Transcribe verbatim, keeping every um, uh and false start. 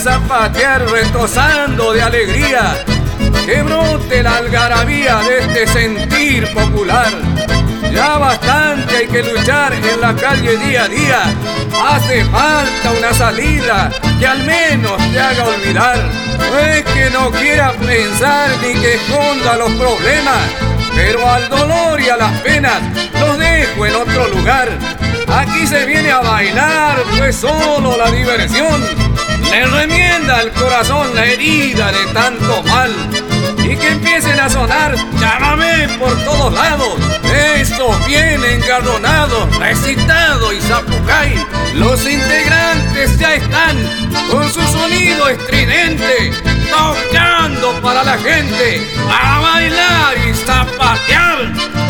zapatear retozando de alegría, que brote la algarabía de este sentir popular. Ya bastante hay que luchar en la calle día a día, hace falta una salida que al menos te haga olvidar. No es que no quiera pensar ni que esconda los problemas, pero al dolor y a las penas los dejo en otro lugar. Aquí se viene a bailar, pues solo la diversión le remienda al corazón la herida de tanto mal. Y que empiecen a sonar llámame por todos lados, estos bien engarronados, recitado y zapucay. Los integrantes ya están con su sonido estridente, tocando para la gente, a bailar y zapatear.